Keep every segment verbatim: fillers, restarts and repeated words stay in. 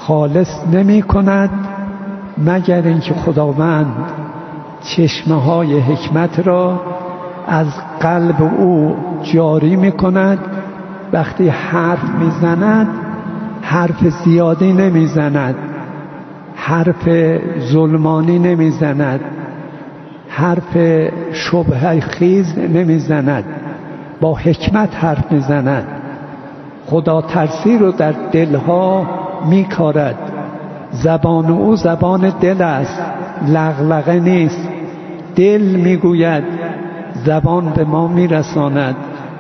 خالص نمی کند مگر اینکه خداوند چشمه های حکمت را از قلب او جاری می کند. وقتی حرف می زند حرف زیادی نمی زند، حرف ظلمانی نمی زند، حرف شبهه خیز نمی زند، با حکمت حرف می زند. خدا ترسی رو در دلها می کارد. زبان او زبان دل است، لغلغه نیست. دل می گوید، زبان به ما می رساند.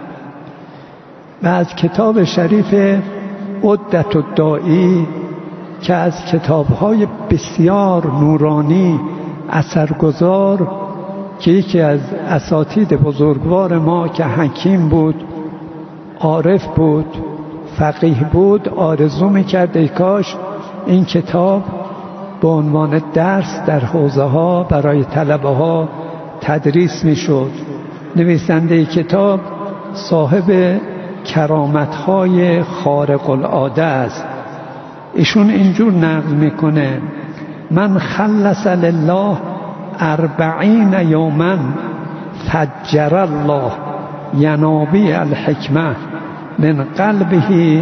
و از کتاب شریف عدت الداعی که از کتاب‌های بسیار نورانی اثرگذار، که یکی از اساتید بزرگوار ما که حکیم بود، عارف بود، فقیه بود، آرزو می‌کرد ای کاش این کتاب به عنوان درس در حوزه ها برای طلبه ها تدریس می‌شد. نویسنده کتاب صاحب کرامت‌های خارق العاده است. ایشون اینجور نقل میکنه: من خلص لله اربعین یوما فجر الله ینابیع الحکمه من قلبه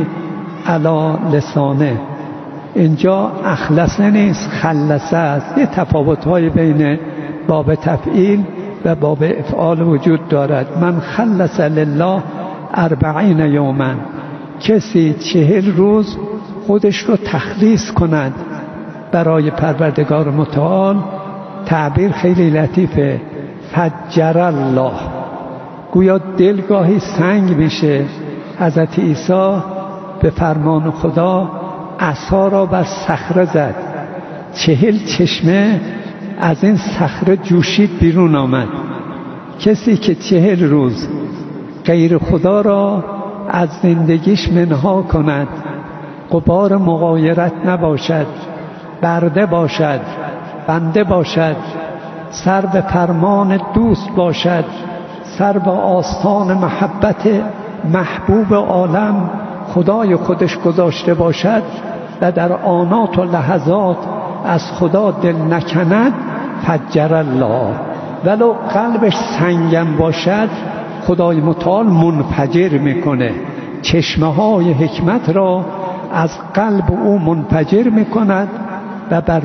علی لسانه. اینجا اخلصه نیست، خلصه است. یه تفاوت‌های بین باب تفعیل و باب افعال وجود دارد. من خلص لله اربعین یوما، کسی چهل روز خودش رو تخلیص کند برای پروردگار متعال. تعبیر خیلی لطیفه، فجر الله. گویا دلگاهی سنگ میشه. حضرت عیسی به فرمان خدا عصا را بر صخره زد، چهل چشمه از این صخره جوشید بیرون آمد. کسی که چهل روز غیر خدا را از زندگیش منها کند، غبار مغایرت نباشد، برده باشد، بنده باشد، سر به فرمان دوست باشد، سر به آستان محبت محبوب عالم خدای خودش گذاشته باشد و در آنات و لحظات از خدا دل نکند، فجر الله. ولو قلبش سنگم باشد، خدای متعال منفجر میکنه. چشمه های حکمت را از قلب او منفجر میکند و بر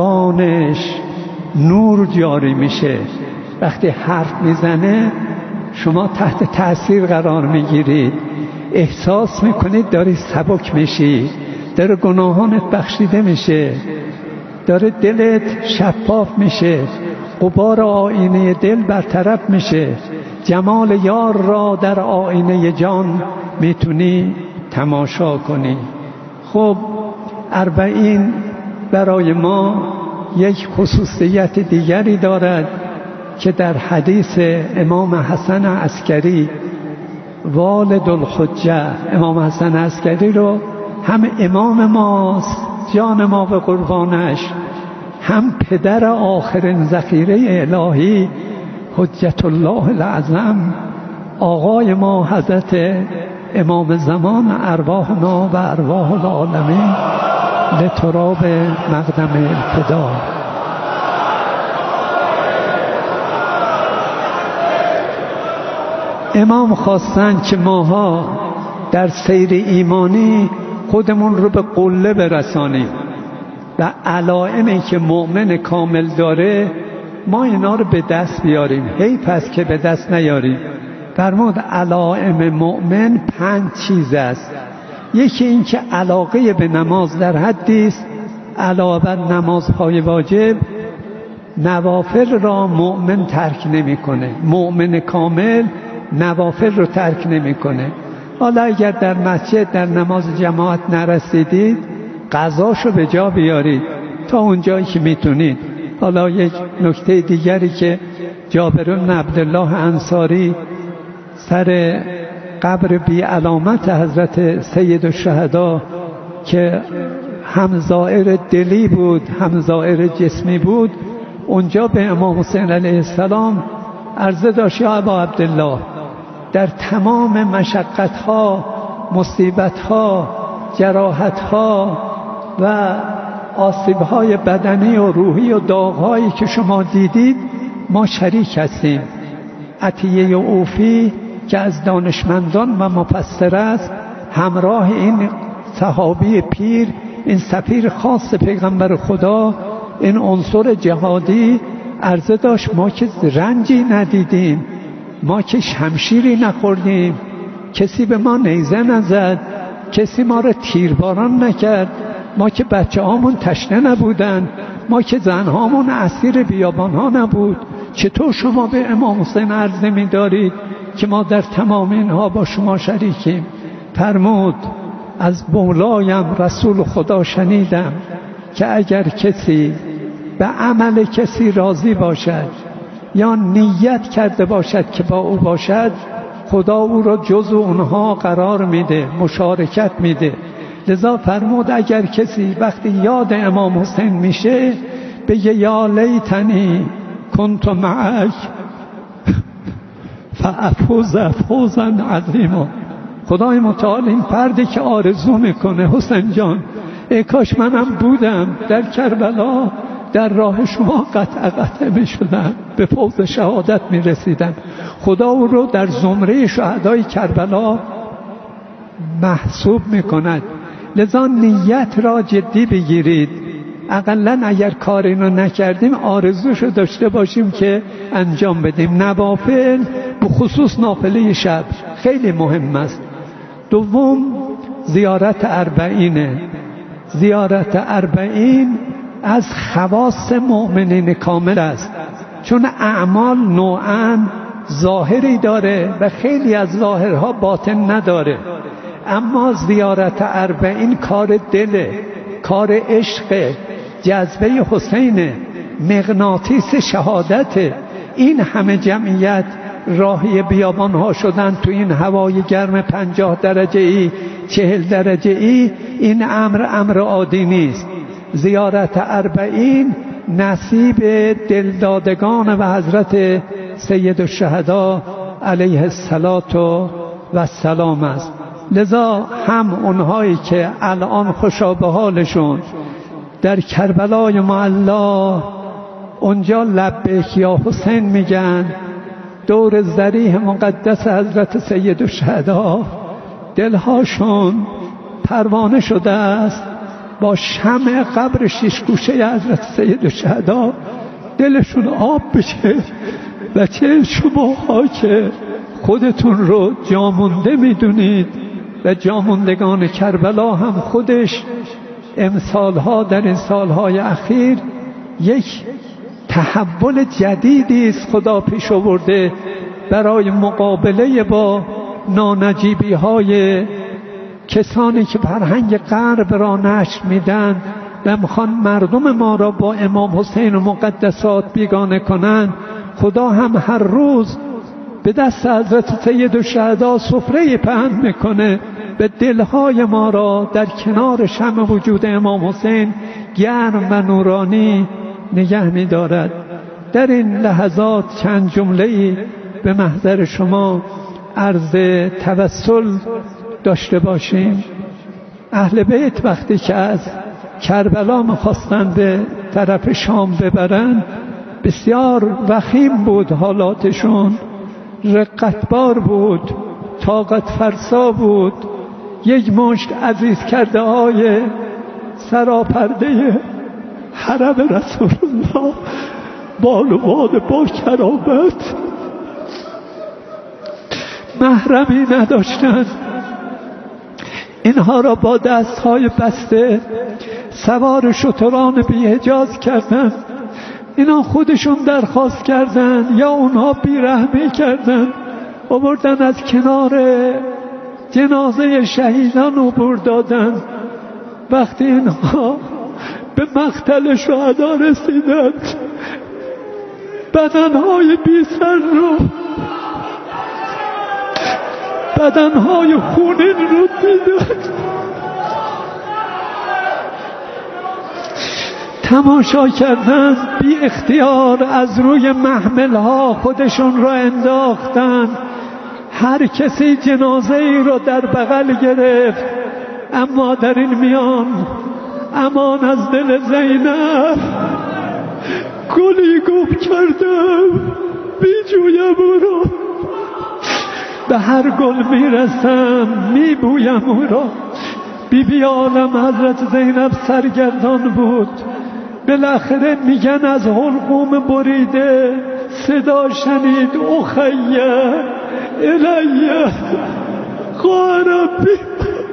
زبانش نور جاری میشه. وقتی حرف میزنه شما تحت تأثیر قرار میگیرید، احساس میکنید داری سبک میشی، داره گناهانت بخشیده میشه، داره دلت شفاف میشه، غبار آینه دل برطرف میشه، جمال یار را در آینه جان میتونی تماشا کنی. خب اربعین برای ما یک خصوصیت دیگری دارد که در حدیث امام حسن عسکری والد الحجه، امام حسن عسکری رو هم امام ماست، جان ما به قربانش، هم پدر آخرین ذخیره الهی حجت الله الاعظم، آقای ما حضرت امام زمان، ارواحنا و ارواح العالمین لتراب مقدم الفدا. امام خواستن که ماها در سیر ایمانی خودمون رو به قله برسانیم و علائمی که مؤمن کامل داره ما اینا رو به دست بیاریم. حیف است که به دست نیاریم. فرمود علائم مؤمن پنج چیز است. یکی این که علاقه به نماز در حدی است، علاوه بر نمازهای واجب نوافل را مؤمن ترک نمیکنه. مؤمن کامل نوافل رو ترک نمیکنه. حالا اگر در مسجد در نماز جماعت نرسیدید، قضاشو به جا بیارید تا اونجایی که میتونید. حالا یک نکته دیگری که جابر بن عبدالله انصاری سر قبر بی علامت حضرت سید الشهدا که هم زائر دلی بود هم زائر جسمی بود، اونجا به امام حسین علیه السلام عرضه داشت: یا ابا عبدالله، در تمام مشقت‌ها، مصیبت‌ها، جراحت‌ها، و آسیب‌های بدنی و روحی و داغ‌هایی که شما دیدید ما شریک هستیم. عطیه اوفی که از دانشمندان و مفسر است، همراه این صحابی پیر، این سفیر خاص پیغمبر خدا، این عنصر جهادی، عرضه داشت ما که رنجی ندیدیم، ما که شمشیری نخوردیم، کسی به ما نیزه نزد، کسی ما را تیرباران نکرد، ما که بچه هامون تشنه نبودن، ما که زنهامون اسیر بیابان ها نبود، چطور شما به امام حسین عرضه می دارید که ما در تمام اینها با شما شریکیم؟ فرمود از مولایم رسول خدا شنیدم که اگر کسی به عمل کسی راضی باشد یا نیت کرده باشد که با او باشد، خدا او را جزو اونها قرار میده، مشارکت میده. لذا فرمود اگر کسی وقتی یاد امام حسین میشه بگه یا لیتنی کنت معک فافوز فوزا عظیما. خدای متعال این فردی که آرزو میکنه حسین جان ای کاش منم بودم در کربلا، در راه شما قطع قطع میشدم، به فوز شهادت میرسیدم، خدا او رو در زمره شهدای کربلا محسوب میکند. لذا نیت را جدی بگیرید، اقلا اگر کاری رو نکردیم آرزوشو داشته باشیم که انجام بدیم. نوافل به خصوص نافله شب خیلی مهم است. دوم زیارت اربعینه. زیارت اربعین از خواص مؤمنین کامل است، چون اعمال نوعاً ظاهری داره و خیلی از ظاهرها باطن نداره، اما زیارت اربعین کار دله، کار عشق، جذبه حسین، مغناطیس شهادت. این همه جمعیت راهی بیابان ها شدن تو این هوای گرم پنجاه درجه ای، چهل درجه ای. این امر امر عادی نیست. زیارت اربعین نصیب دلدادگان و حضرت سید الشهدا علیه الصلاة و السلام است. لذا هم اونهایی که الان خوشا به حالشون در کربلای معلا اونجا لبیک یا حسین میگن، دور ضریح مقدس حضرت سید الشهدا دلهاشون پروانه شده است با شمع قبر شش گوشه حضرت سید الشهدا، دلشون آب بشه. و چه شماها که خودتون رو جامونده میدونید و جاموندگان کربلا هم خودش امسالها در این سالهای اخیر یک تحول جدیدی است خدا پیش آورده برای مقابله با نانجیبی های کسانی که فرهنگ غرب را نشر میدن و میخوان مردم ما را با امام حسین و مقدسات بیگانه کنند. خدا هم هر روز به دست حضرت سید الشهدا سفره پهن میکنه به دلهای ما را در کنار شمع وجود امام حسین گرم و نورانی نگه میدارد. در این لحظات چند جمله‌ای به محضر شما عرض توسل داشته باشیم. اهل بیت وقتی که از کربلا میخواستن به طرف شام ببرن بسیار وخیم بود حالاتشون، رقتبار بود، طاقت فرسا بود. یک مشت عزیز کرده های سراپرده حرم رسول الله بالوان با کرامت محرمی نداشتند. اینها را با دستهای بسته سوار شتران بی‌حجاز کردند. اینا خودشون درخواست کردن یا اونها بیرحمی کردن، آوردن از کنار جنازه شهیدان عبور دادن. وقتی اینها به مقتل شهدا رسیدند بدنهای بی سر رو بدنهای خونین رو دیدند، تماشا کردن، بی اختیار از روی محمل ها خودشون را انداختن. هر کسی جنازه ای رو در بغل گرفت، اما در این میان اما امان از دل زینب گلی گم کردم بی جویم او را، به هر گل میرسم میبویم او را. بی بی عالم حضرت زینب سرگردان بود. بالاخره میگن از حلقوم بریده صدا شنید اخیه الیه قاربی،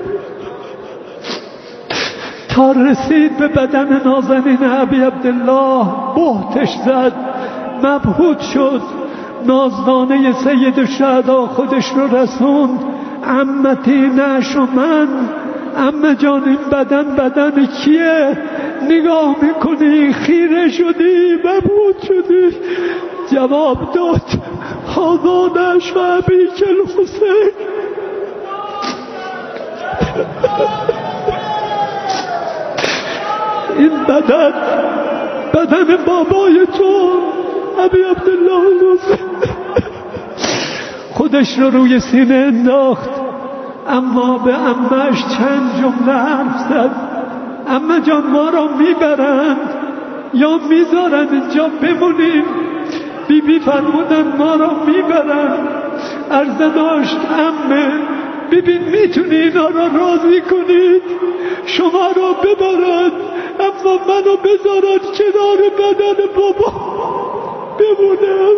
تا رسید به بدن نازنین ابی عبدالله بهتش زد، مبهوت شد. نازدانه سید الشهدا خودش رو رسوند. عمتی نعش و من، عمه جان این بدن بدن کیه؟ نگاه میکنی خیره شدی مبهوت شدی. جواب داد هذا نعش و ابیک الحسین. این بدن بدن بابای تو ابی عبدالله حسین. خودش رو روی سینه انداخت، اما به عمهش چند جمله حرف زد. عمه جان ما را میبرند یا میذارند اینجا بمونیم؟ بی بی فرمودن ما را میبرند. عرضه داشت عمه ببین میتونی اینا را راضی کنید شما را ببرند، اما منو بذارند کنار بدن بابا بمونم.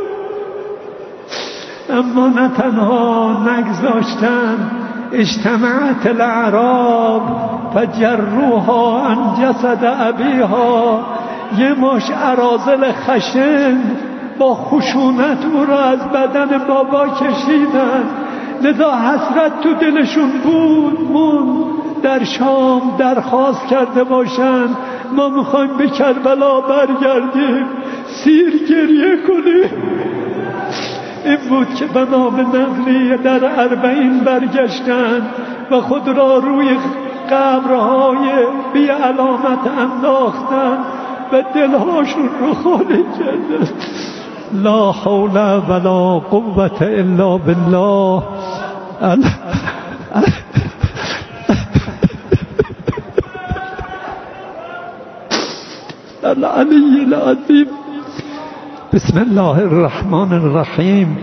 اما نه تنها نگذاشتن، اجتمعت الاعراب فجروها عن جسد ابیها. یه ماش اراذل خشن با خشونت او را از بدن بابا کشیدن. لذا حسرت تو دلشون بود مون در شام درخواست کرده باشن ما میخوایم به کربلا برگردیم سیر گریه کنیم. این بود که بنا به نقلی در اربعین برگشتن و خود را روی قبرهای بی علامت انداختن و دلهاشون رو خالی کردن. لا حول ولا قوة الا بالله العلی العظیم. بسم الله الرحمن الرحیم.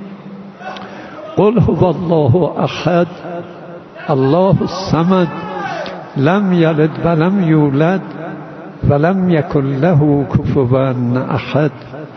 قل هو الله احد الله الصمد لم یلد ولم یولد ولم یکن له کفوا احد.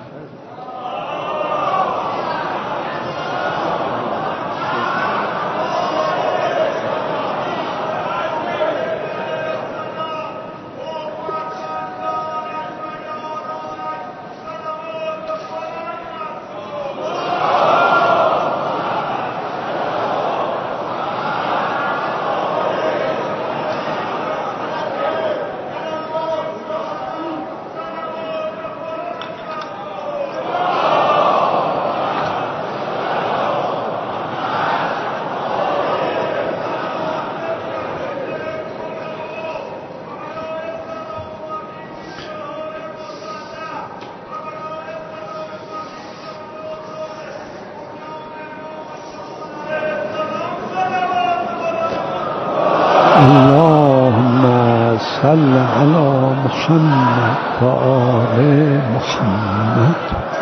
صل على محمد و آل محمد.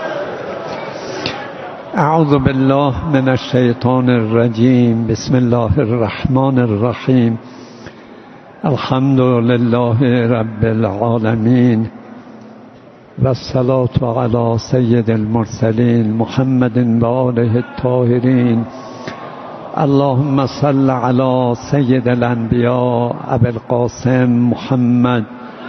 اعوذ بالله من الشیطان الرجیم. بسم الله الرحمن الرحیم. الحمد لله رب العالمین و الصلاة علی سید المرسلین محمد و آله الطاهرین. اللهم صل على سید الانبیاء ابی القاسم محمد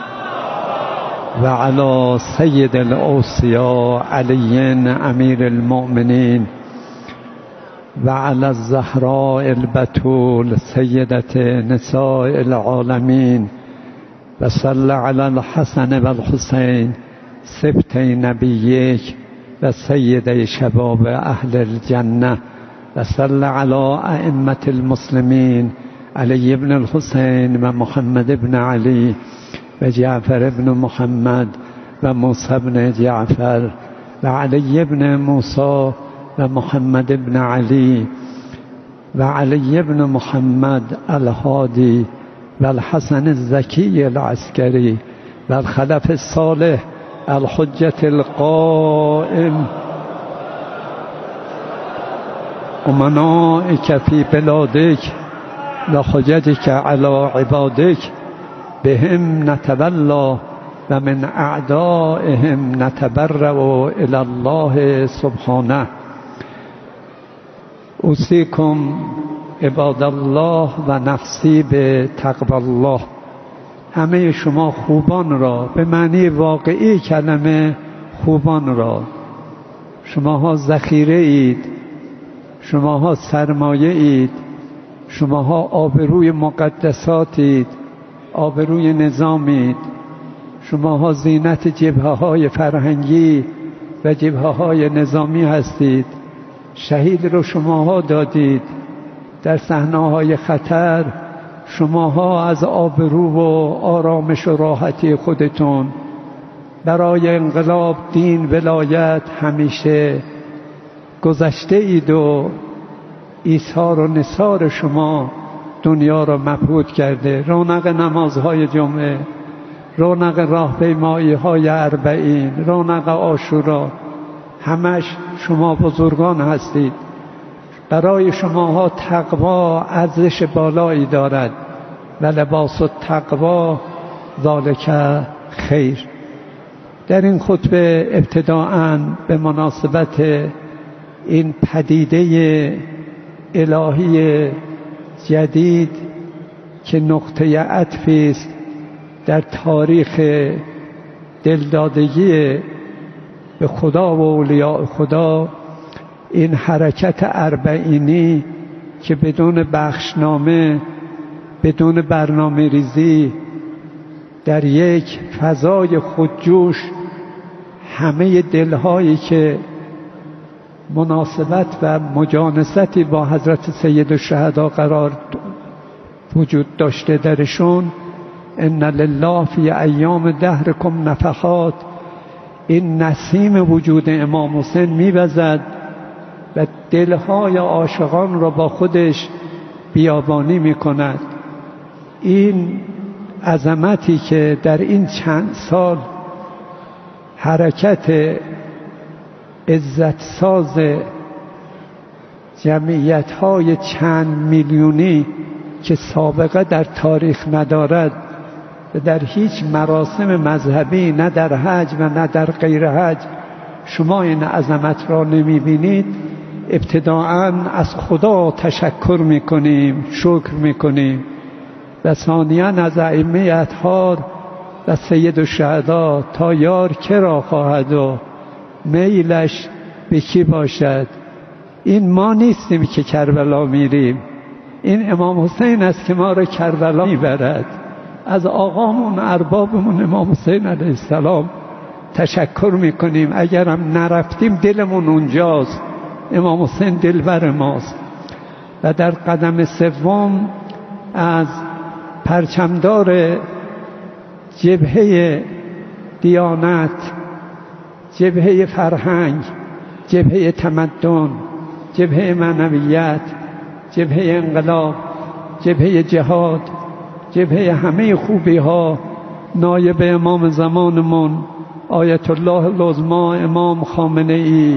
و علی سید الاوصیاء علی امیر المؤمنین و علی الزهراء البتول سیدة نساء العالمین و صل علی الحسن و الحسین سبطی نبیک و سید شباب اهل الجنه و صل علی ائمة المسلمین علی ابن الحسین و محمد ابن علی و جعفر ابن محمد و موسی ابن جعفر و علی ابن موسی و محمد ابن علی و علی ابن محمد الهادی و الحسن الزکی العسکری و الخلف الصالح الحجة القائم امنائك في بلادك و حججك على عبادك بهم نتولى و من اعدائهم نتبرأ الى الله سبحانه. اوصیکم عباد الله و نفسی به تقوی الله. همه شما خوبان را، به معنی واقعی کلمه خوبان را، شماها ذخیره اید، شماها سرمایه اید، شماها آبروی مقدساتید، آبروی نظامید، شماها زینت جبهه های فرهنگی و جبهه های نظامی هستید. شهید رو شماها دادید در صحنه‌های خطر. شماها از آبرو و آرامش و راحتی خودتون برای انقلاب، دین، ولایت همیشه گذشته اید و ایثار و نثار شما دنیا را مبهوت کرده. رونق نمازهای جمعه، رونق راهپیمایی های اربعین، رونق عاشورا، همش شما بزرگان هستید. برای شماها تقوا ارزش بالایی دارد و لباس التقوا ذالک خیر. در این خطبه ابتداءً به مناسبت این پدیده الهی جدید که نقطه عطفی است در تاریخ دلدادگی به خدا و اولیاء خدا، این حرکت اربعینی که بدون بخشنامه، بدون برنامه ریزی، در یک فضای خودجوش همه دلهایی که مناسبت و مجانستی با حضرت سید الشهدا قرار وجود داشته درشون، ان لله فی ایام دهرکم نفحات، این نسیم وجود امام حسین میوزد و دلهای عاشقان را با خودش بیابانی میکند. این عظمتی که در این چند سال حرکت عزت ساز جمعیت های چند میلیونی که سابقه در تاریخ ندارد و در هیچ مراسم مذهبی، نه در حج و نه در غیر حج، شما این عظمت را نمی بینید. ابتداعاً از خدا تشکر میکنیم، شکر میکنیم و ثانیاً از ائمه اطهار و سید الشهدا تا یار کرا خواهد و میلش به کی باشد. این ما نیستیم که کربلا میریم، این امام حسین است که ما را کربلا میبرد. از آقامون، اربابمون امام حسین علیه السلام تشکر میکنیم. اگرم نرفتیم دلمون اونجاست، امام حسین دلبر ماست. و در قدم سوم از پرچمدار جبهه دیانت، جبهه فرهنگ، جبهه تمدن، جبهه معنویت، جبهه انقلاب، جبهه جهاد، جبهه همه خوبی ها، نایب امام زمانمون آیت الله العظما امام خامنه ای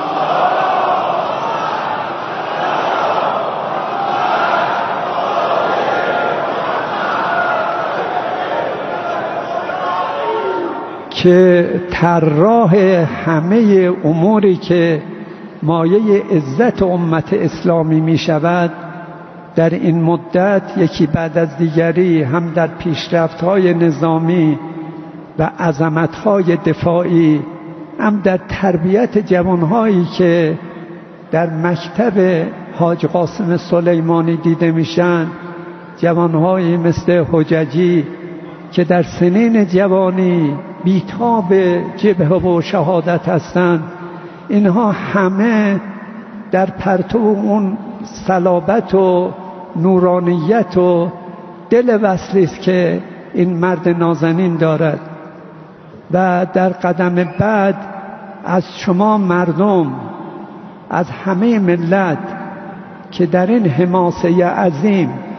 که طراح همه اموری که مایه عزت امت اسلامی می شود، در این مدت یکی بعد از دیگری هم در پیشرفت‌های نظامی و عظمت‌های دفاعی، هم در تربیت جوانهایی که در مکتب حاج قاسم سلیمانی دیده میشن، جوانهایی مثل حججی که در سنین جوانی بیتاب جبهه و شهادت هستند. اینها همه در پرتو اون صلابت و نورانیت و دل وصلی است که این مرد نازنین دارد. و در قدم بعد از شما مردم، از همه ملت که در این حماسه عظیم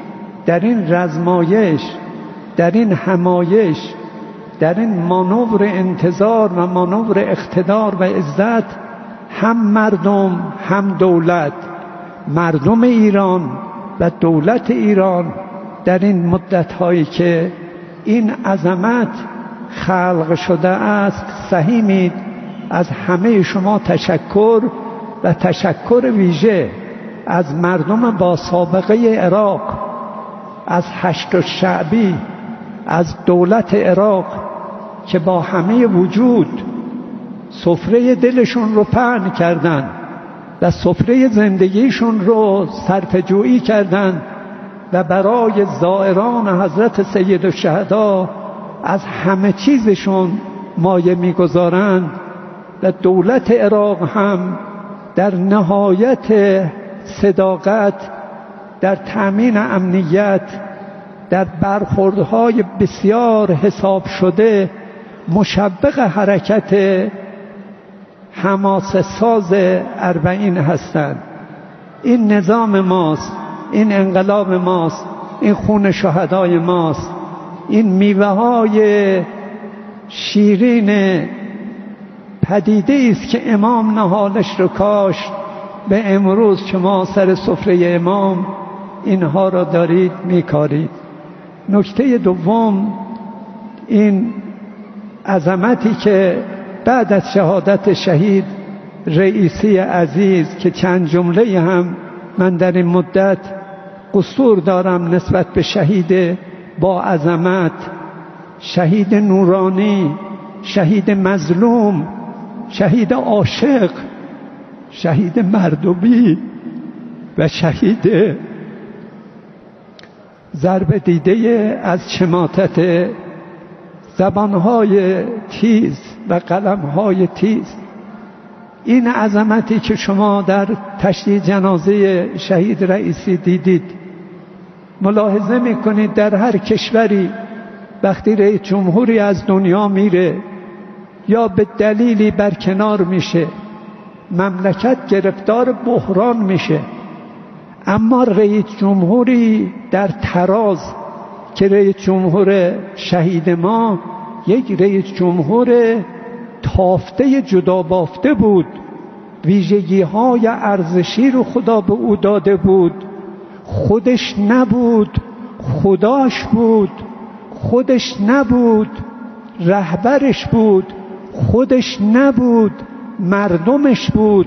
در این رزمایش، در این همایش، در این مانور انتظار و مانور اقتدار و عزت، هم مردم هم دولت، مردم ایران و دولت ایران در این مدت‌هایی که این عظمت خلق شده است سهیمید. از همه شما تشکر و تشکر ویژه از مردم با سابقه عراق، از هشت شعبی، از دولت عراق که با همه وجود سفره دلشون رو پهن کردن و سفره زندگیشون رو صرفه‌جویی کردن و برای زائران حضرت سید الشهدا از همه چیزشون مایه می‌گذارند. و دولت عراق هم در نهایت صداقت، در تأمین امنیت، در برخوردهای بسیار حساب شده مشوق حرکت حماسه ساز اربعین هستند. این نظام ماست، این انقلاب ماست، این خون شهدای ماست، این میوه های شیرین پدیده است که امام نهالش رو کاشت. به امروز شما سر سفره امام اینها را دارید میکارید. نکته دوم، این عظمتی که بعد از شهادت شهید رئیسی عزیز که چند جمله هم من در این مدت قصور دارم نسبت به شهید با عظمت، شهید نورانی، شهید مظلوم، شهید عاشق، شهید مردمی و شهید ضربه دیده از شماتت زبانهای تیز و قلمهای تیز. این عظمتی که شما در تشییع جنازه شهید رئیسی دیدید، ملاحظه میکنید در هر کشوری وقتی رئیس جمهوری از دنیا میره یا به دلیلی برکنار میشه، مملکت گرفتار بحران میشه. اما رئیس جمهوری در تراز که رئیس جمهور شهید ما یک رئیس جمهور تافته جدا بافته بود، ویژگی های ارزشی رو خدا به او داده بود. خودش نبود، خداش بود. خودش نبود، رهبرش بود. خودش نبود، مردمش بود.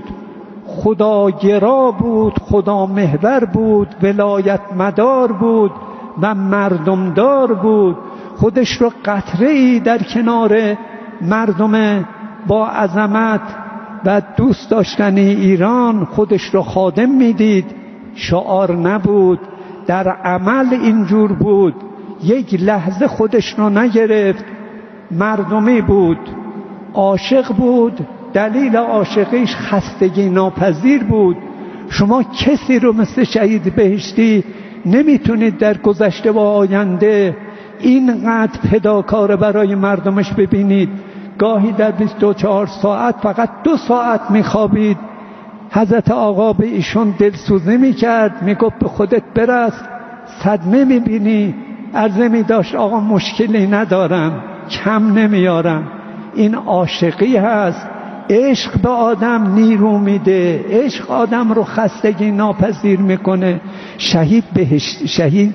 خداگرا بود، خدا محور بود، ولایت مدار بود و مردمدار بود. خودش رو قطره‌ای در کنار مردم با عظمت و دوست داشتنی ایران خودش رو خادم میدید. شعار نبود، در عمل اینجور بود. یک لحظه خودش رو نگرفت، مردمی بود، عاشق بود. دلیل عاشقیش خستگی ناپذیر بود. شما کسی رو مثل شهید بهشتی نمیتونید در گذشته و آینده اینقدر فداکار برای مردمش ببینید. گاهی در بیست و چهار ساعت فقط دو ساعت میخوابید. حضرت آقا به ایشون دلسوزی میکرد، میگفت به خودت برس، صدمه میبینی. عرضه میداشت آقا مشکلی ندارم، کم نمیارم. این عاشقی هست. عشق به آدم نیرو میده، عشق آدم رو خستگی ناپذیر میکنه. شهید بهشت، شهید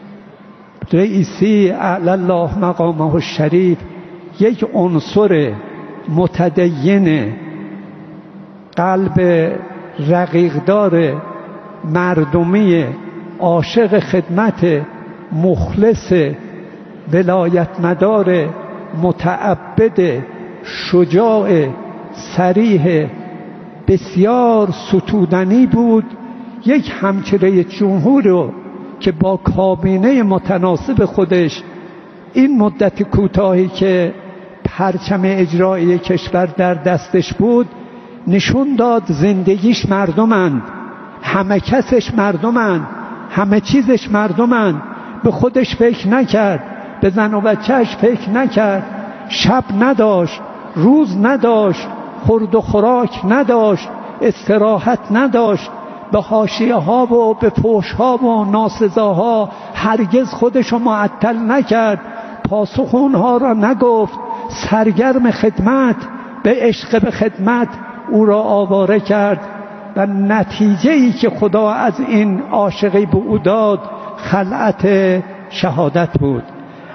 رئیسی اعلی الله مقامه الشریف یک عنصر متدین، قلب رقیقدار، مردمی، عاشق خدمت، مخلص، ولایت مدار، متعبد، شجاع، صریح، بسیار ستودنی بود. یک همچنین جمهور رو که با کابینه متناسب خودش این مدت کوتاهی که پرچم اجرایی کشور در دستش بود نشون داد زندگیش مردمند، همه کسش مردمند، همه چیزش مردمند. به خودش فکر نکرد، به زن و بچهش فکر نکرد، شب نداشت، روز نداشت، خورد و خوراک نداشت، استراحت نداشت. به حاشیه ها و به فحش ها و ناسزاها هرگز خودشو معطل نکرد، پاسخ اونها را نگفت، سرگرم خدمت به عشق به خدمت او را آواره کرد و نتیجه ای که خدا از این عاشقی به او داد خلعت شهادت بود.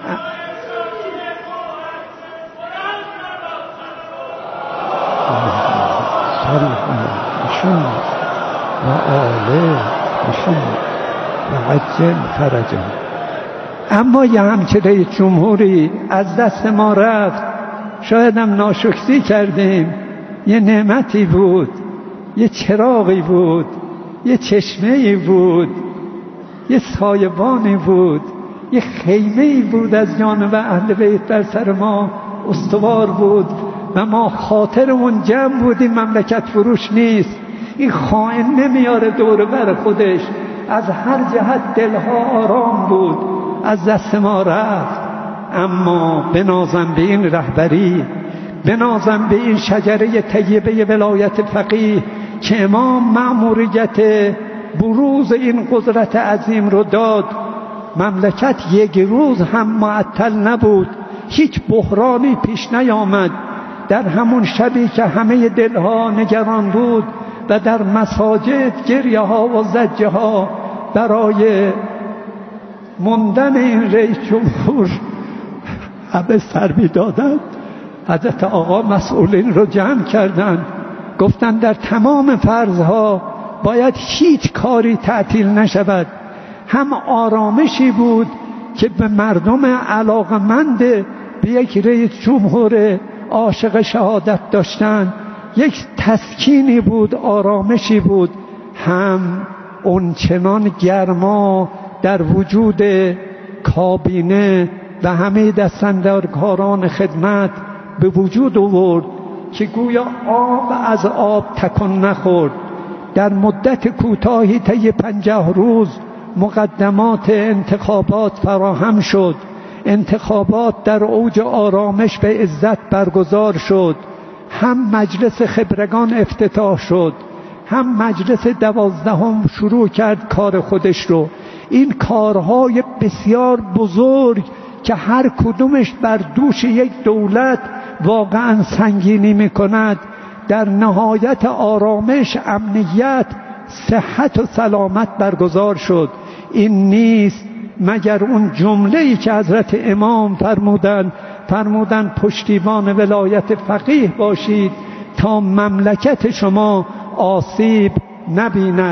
ایشون و آله ایشون و عجل فرجه. اما یه همچه رئیس جمهوری از دست ما رفت، شاید هم ناشکری کردیم. یه نعمتی بود، یه چراغی بود، یه چشمه‌ای بود، یه سایبانی بود، یه خیمه‌ای بود از جانب اهل بیت در سر ما استوار بود و ما خاطرمون جمع بودیم. مملکت فروش نیست. این خائن نمیاره دور بر خودش، از هر جهت دلها آرام بود، از دست ما رفت. اما بنازم به این رهبری، بنازم به این شجره طیبه ولایت فقیه که امام مأموریت بروز این قدرت عظیم رو داد. مملکت یک روز هم معطل نبود، هیچ بحرانی پیش نیامد. در همون شبی که همه دلها نگران بود و در مساجد گریه ها و زجه ها برای موندن این رئیس جمهور همه سر می دادند، حضرت آقا مسئولین رو جمع کردند، گفتن در تمام فرضها باید هیچ کاری تعطیل نشود. هم آرامشی بود که به مردم علاقمند به یک رئیس جمهور عاشق شهادت داشتن، یک تسکینی بود، آرامشی بود. هم اونچنان گرما در وجود کابینه و همه دستاندرکاران خدمت به وجود آورد که گویا آب از آب تکان نخورد. در مدت کوتاهی طی پنجاه روز مقدمات انتخابات فراهم شد. انتخابات در اوج آرامش به عزت برگزار شد. هم مجلس خبرگان افتتاح شد، هم مجلس دوازدهم شروع کرد کار خودش رو. این کارهای بسیار بزرگ که هر کدومش بر دوش یک دولت واقعا سنگینی میکند، در نهایت آرامش، امنیت، صحت و سلامت برگزار شد. این نیست مگر اون جمله‌ای که حضرت امام فرمودند فرمودند پشتیبان ولایت فقیه باشید تا مملکت شما آسیب نبیند.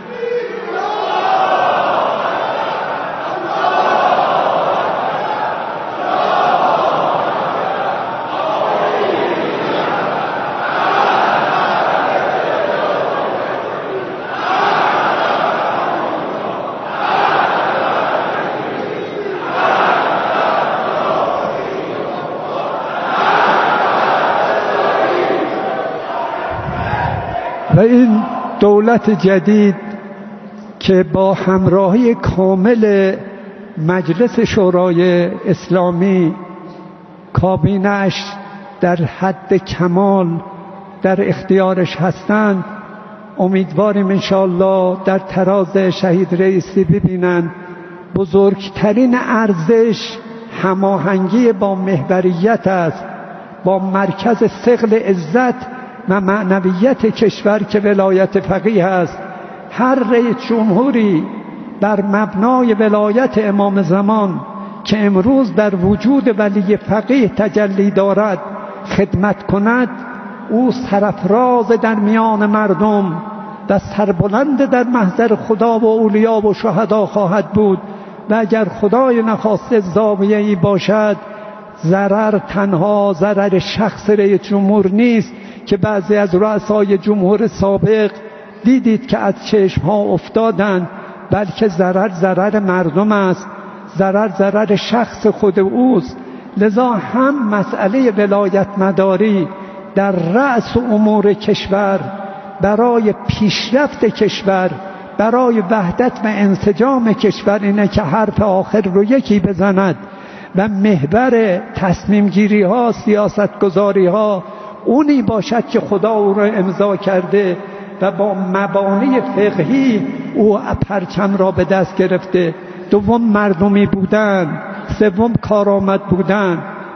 و این دولت جدید که با همراهی کامل مجلس شورای اسلامی، کابینه‌اش در حد کمال در اختیارش هستند، امیدواریم انشاءالله در تراز شهید رئیسی ببینند بزرگترین ارزش هماهنگی با محوریت است، با مرکز ثقل عزت و معنویت کشور که ولایت فقیه است. هر رئیس جمهوری بر مبنای ولایت امام زمان که امروز در وجود ولی فقیه تجلی دارد خدمت کند، او سرفراز در میان مردم و سربلند در محضر خدا و اولیا و شهدا خواهد بود. و اگر خدای نخواسته زاویه‌ای باشد، ضرر تنها ضرر شخص رئیس جمهور نیست که بعضی از رؤسای جمهور سابق دیدید که از چشم ها افتادند، بلکه ضرر ضرر مردم است، ضرر ضرر شخص خود اوست. لذا هم مسئله ولایت مداری در رأس امور کشور، برای پیشرفت کشور، برای وحدت و انسجام کشور اینه که حرف آخر رو یکی بزند و محور تصمیم گیری ها، سیاست گذاری ها اونی باشد که خدا او را امضا کرده و با مبانی فقهی او پرچم را به دست گرفته. دوم مردمی بودن، سوم کارآمد بودن،